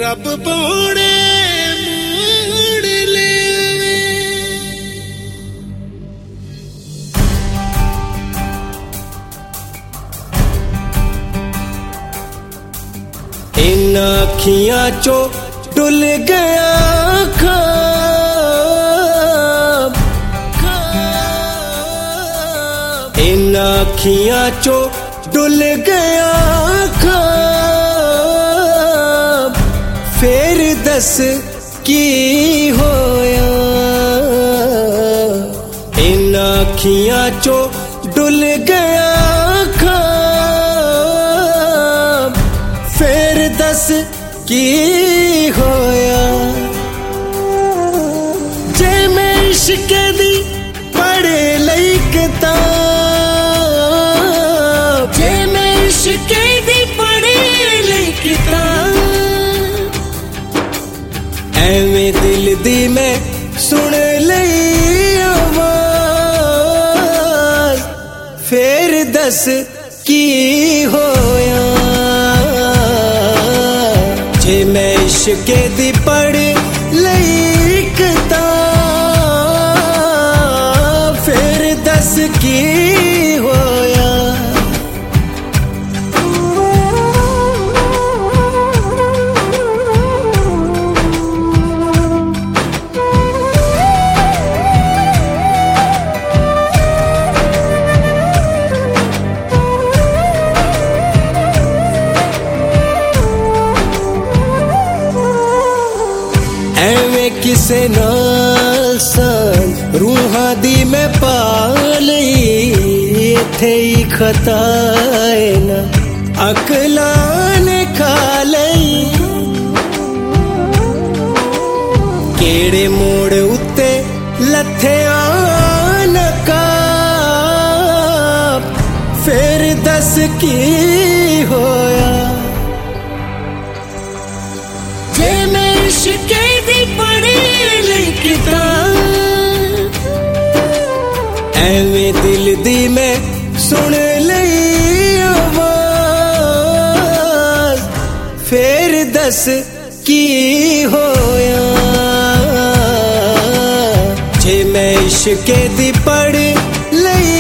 रब बोने मोड़ ले इन अखियां चो डुल गया ख्वाब, इन अखियां चो डुल गया ख्वाब, फिर दस की होया। इन अखियां चो डुल गया ख्वाब, फिर दस की होया। जे मैं इश्क दी पढ़ लई किताब, जे मैं इश्क दी पढ़ लई किताब, एवें दिल दी मैं सुन लई आवाज, फिर दस की होया। जे मैं इश्क दी पढ़ लई किताब, फिर दस की होया। किसे नाल सन रूहां दी मैं पा लई, इत्थे ही खता है ना अकलां ने खा लई। केड़े मोड़ उत्ते लथेआ नकाब, फिर दस की होया। जे मैं इश्क दी पढ़ लई किताब, एवें दिल दी मैं सुन लई आवाज, फिर दस की होया। जे मैं इश्क दी पढ़ लई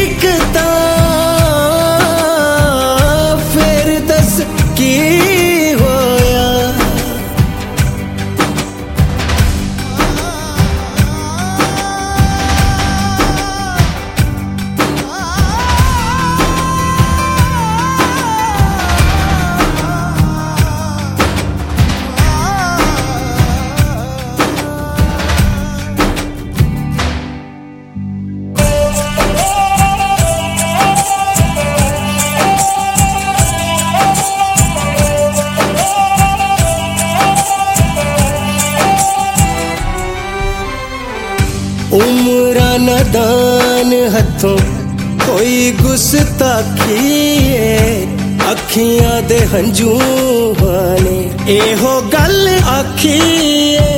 किताब, फिर दस की होया। उम्रा नदान हथों कोई गुस्ताखी है, अखियां दे हंजूहां ने एहो गल आखी है।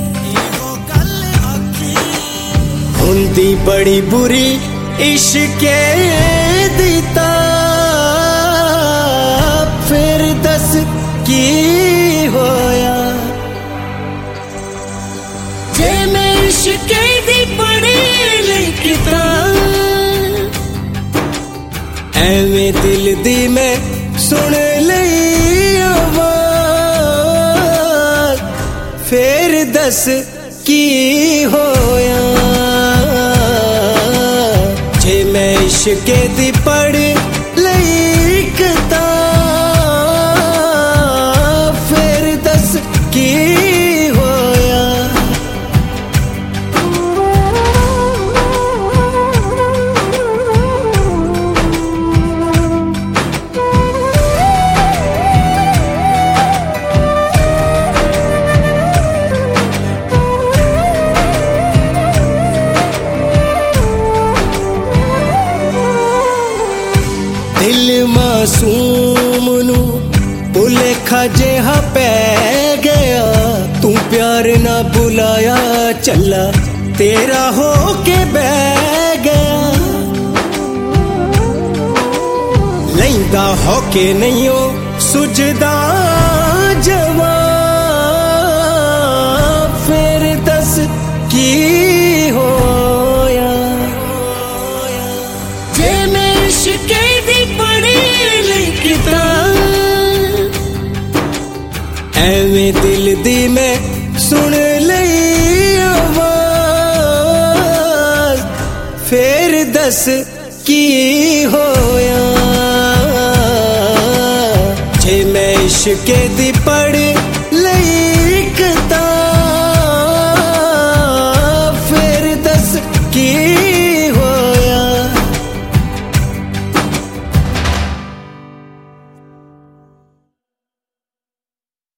हुंदी बड़ी बुरी इश्के दी ताब, फिर दस की होया। जे मैं इश्क दी पढ़ लई किताब, एवें दिल दी मैं सुन लई आवाज, फिर दस की होया। जे मैं इश्क दी पढ़ लई किताब, फिर दस की होया। दिल मासूम नू भुलेखा जेहा पै गया, तू प्यार ना बुलाया चला तेरा हो के बह गया। लैंदा हो के नहीं हो सुझदा जवान, ਐਵੇਂ ਦਿਲ ਦੀ ਮੈਂ ਸੁਣ ਲਈ ਆਵਾਜ਼, ਫੇਰ ਦੱਸ ਕੀ ਹੋਇਆ। ਜੇ ਮੈਂ ਇਸ਼ਕੇ ਦੀ ਪੜ੍ਹ